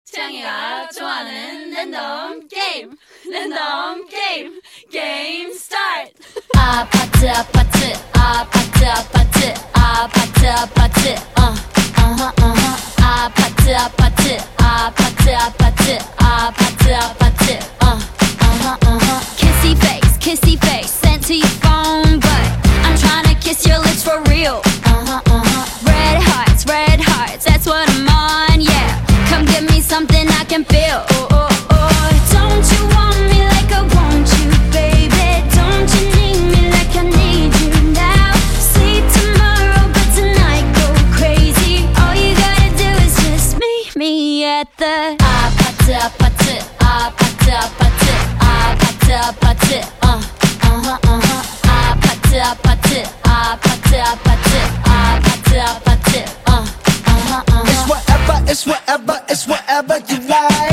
태양이가 좋아하는 랜덤 게임 게임 스타트. 아파트 아파트 아파트 아파트 아파트 아파트 아파트 아파트 아파트 아파트 아파트 아파트 kissy face sent to your phone, but I'm tryna kiss your lips for real. Red hearts, that's what I'm on, yeah. Come give me something I can feel. Don't you want me like I want you, baby? Don't you need me like I need you now? See tomorrow, but tonight go crazy. All you gotta do is just meet me at the 아파트 아파트 아파트 아파트 아파트 아파트 아파트 아파트 아파트 아파트 아파트 It's whatever you like.